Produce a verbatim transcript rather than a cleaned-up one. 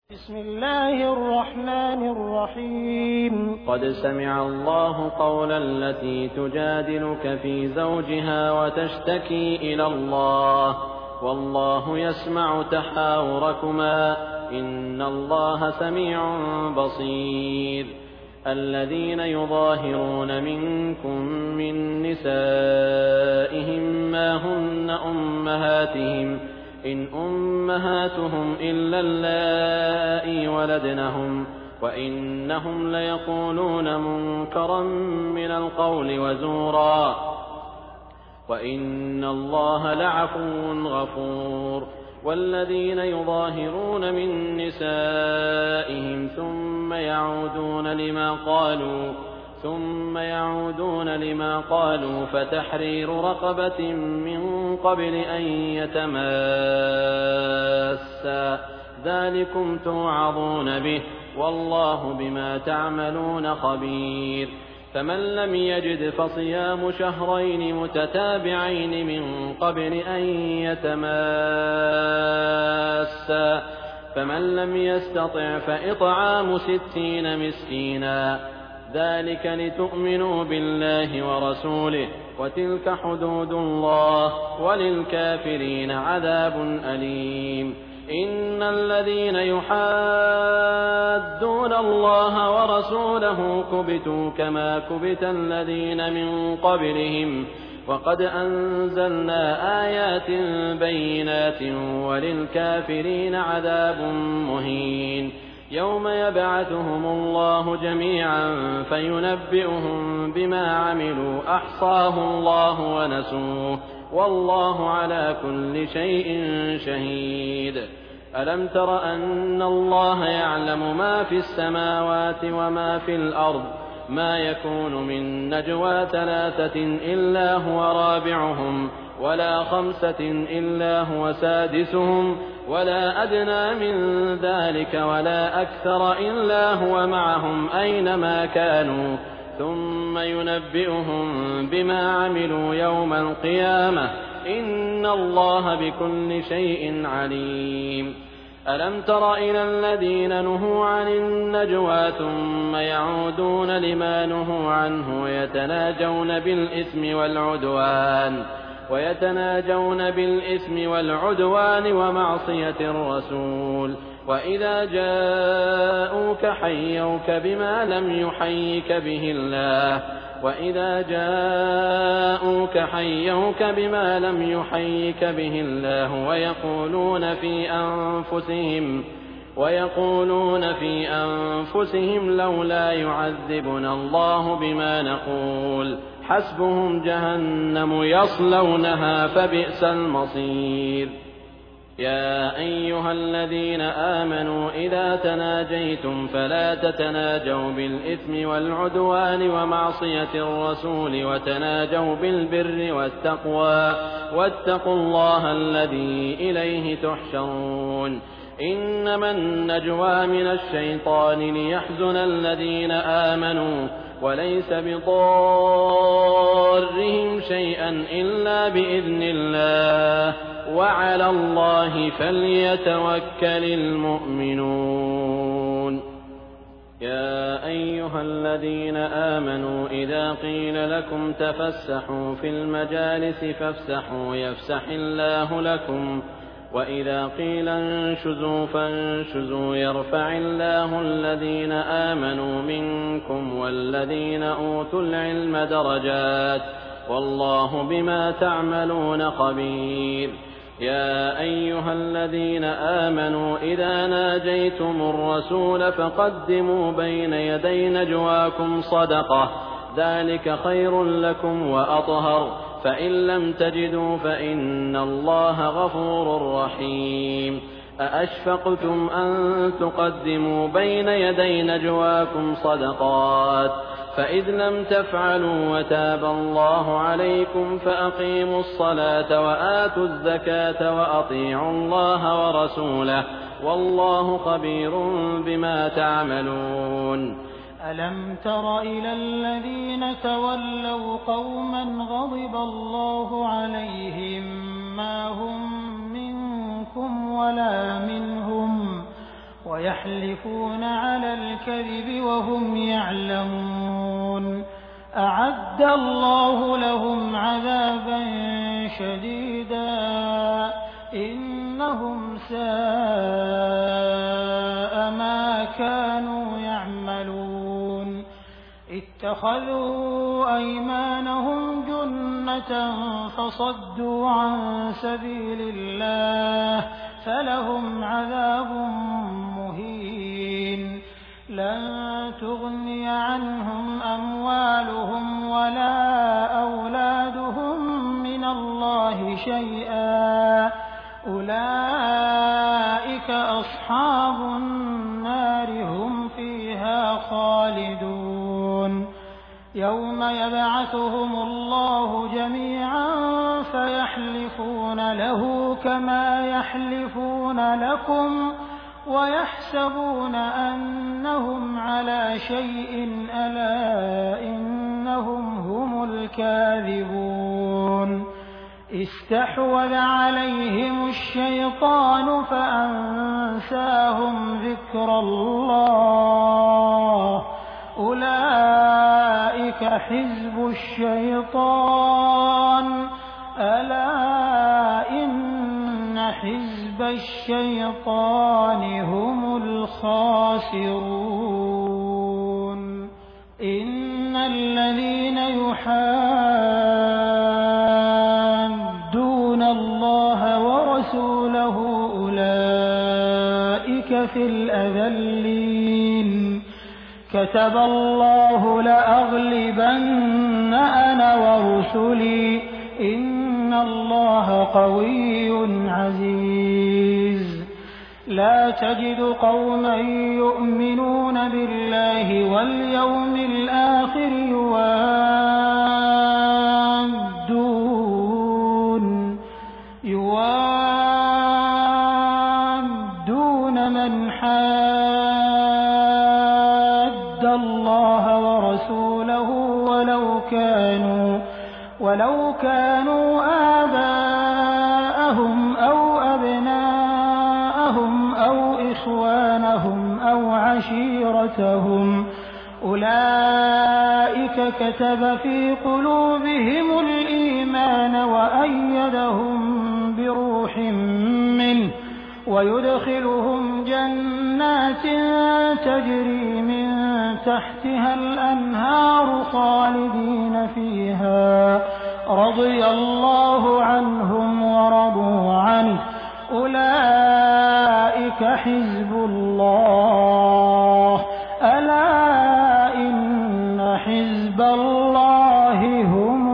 بسم الله الرحمن الرحيم. قد سمع الله قول التي تجادلك في زوجها وتشتكي إلى الله والله يسمع تحاوركما إن الله سميع بصير. الذين يظاهرون منكم من نسائهم ما هن أمهاتهم إن أمهاتهم إلا اللائي ولدنهم وإنهم ليقولون منكرا من القول وزورا وإن الله لعفو غفور. والذين يظاهرون من نسائهم ثم يعودون لما قالوا ثم يعودون لما قالوا فتحرير رقبة من قبل أن يتماسا ذلكم توعظون به والله بما تعملون خبير. فمن لم يجد فصيام شهرين متتابعين من قبل أن يتماسا فمن لم يستطع فإطعام ستين مسكينا ذلك لتؤمنوا بالله ورسوله وتلك حدود الله وللكافرين عذاب أليم. إن الذين يحادون الله ورسوله كبتوا كما كبت الذين من قبلهم وقد أنزلنا آيات بينات وللكافرين عذاب مهين. يوم يبعثهم الله جميعا فينبئهم بما عملوا أحصاه الله ونسوه والله على كل شيء شهيد. ألم تر أن الله يعلم ما في السماوات وما في الأرض ما يكون من نجوى ثلاثة إلا هو رابعهم ولا خمسة إلا هو سادسهم ولا أدنى من ذلك ولا أكثر إلا هو معهم أينما كانوا ثم ينبئهم بما عملوا يوم القيامة إن الله بكل شيء عليم. ألم تر إلى الذين نهوا عن النجوى ثم يعودون لما نهوا عنه ويتناجون بالإثم والعدوان ويتناجون بالإثم والعدوان ومعصية الرسول وإذا جاءوك حيوك بما لم يحيك به الله وإذا جاءوك حيوك بما لم يحيك به الله ويقولون في أنفسهم ويقولون في أنفسهم لولا يعذبنا الله بما نقول حسبهم جهنم يصلونها فبئس المصير. يا أيها الذين آمنوا إذا تناجيتم فلا تتناجوا بالإثم والعدوان ومعصية الرسول وتناجوا بالبر والتقوى واتقوا الله الذي إليه تحشرون. إنما النجوى من الشيطان ليحزن الذين آمنوا وليس بضارهم شيئا إلا بإذن الله وعلى الله فليتوكل المؤمنون. يا أيها الذين آمنوا إذا قيل لكم تفسحوا في المجالس فافسحوا يفسح الله لكم وإذا قيل انشزوا فانشزوا يرفع الله الذين آمنوا منكم والذين أوتوا العلم درجات والله بما تعملون خبير. يا أيها الذين آمنوا إذا ناجيتم الرسول فقدموا بين يدي نجواكم صدقة ذلك خير لكم وأطهر فإن لم تجدوا فإن الله غفور رحيم. أأشفقتم أن تقدموا بين يدي نجواكم صدقات فإذ لم تفعلوا وتاب الله عليكم فأقيموا الصلاة وآتوا الزكاة وأطيعوا الله ورسوله والله خبير بما تعملون. ألم تر إلى الذين تولوا قوما غضب الله عليهم ما هم منكم ولا منهم ويحلفون على الكذب وهم يعلمون أعد الله لهم عذابا شديدا إنهم ساء ما كانوا يعملون اتخذوا أيمانهم جنة فصدوا عن سبيل الله فلهم عذاب مهين لن تغني عنهم أموالهم ولا أولادهم من الله شيئا أولئك أصحاب النار هم فيها خالدون يوم يبعثهم الله جميعا فيحلفون له كما يحلفون لكم ويحسبون أنهم على شيء ألا إنهم هم الكاذبون استحوذ عليهم الشيطان فأنساهم ذكر الله أولئك حزب الشيطان ألا إن حزب الشيطان هم الخاسرون إن الذين يحادون الله ورسوله أولئك في الأذلين كتب الله لأغلبن أنا ورسلي إن الله قوي عزيز لا تجد قوما يؤمنون بالله واليوم الآخر يوادون يوادون من حاد الله ورسوله ولو كانوا ولو كانوا آباءهم أو أبناءهم أو إخوانهم أو عشيرتهم أولئك كتب في قلوبهم الإيمان وأيدهم بروح منه ويدخلهم جنات تجري من تحتها الأنهار خالدين فيها رضي الله عنهم ورضوا عنه أولئك حزب الله ألا إن حزب الله هم